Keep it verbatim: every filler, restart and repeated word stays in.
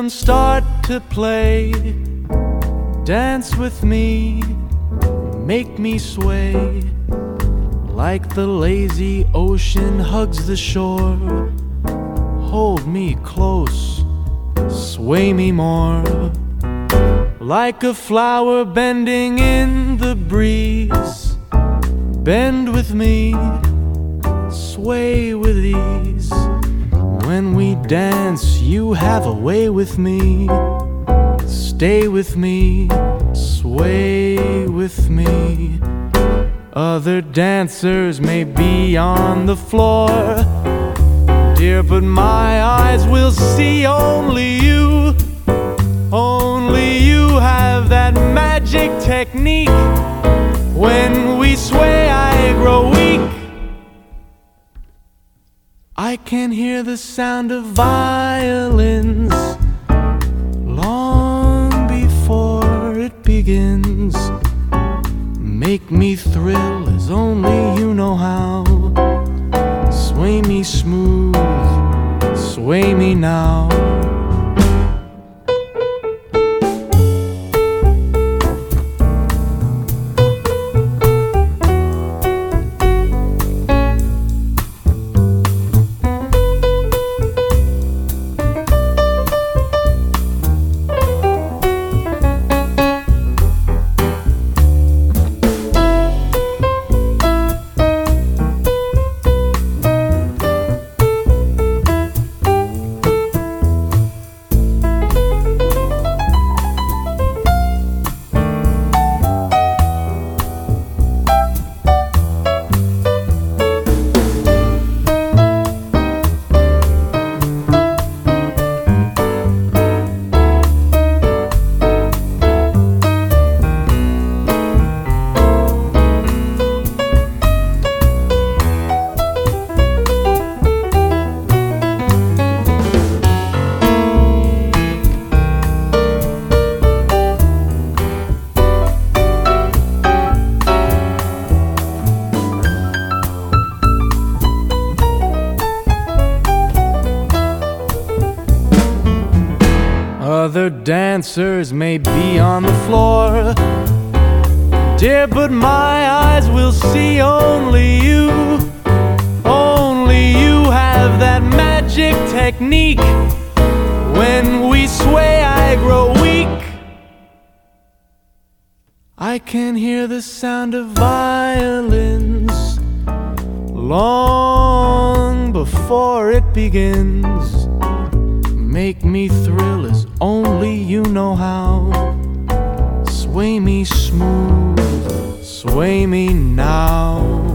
and start to play. Dance with me, make me sway, like the lazy ocean hugs the shore. Hold me close, sway me more, like a flower bending in the breeze. Bend with me, sway with ease. When we dance, you have a way with me. Stay with me, sway with me. Other dancers may be on the floor, dear, but my eyes will see only you. Only you have that magic technique. When we sway, I grow weak. I can hear the sound of violins long before it begins. Make me thrill as only you know how. Sway me smooth, sway me now. Other dancers may be on the floor, dear, but my eyes will see only you. Only you have that magic technique. When we sway, I grow weak. I can hear the sound of violins long before it begins. Make me thrill as only you know how. Sway me smooth, sway me now.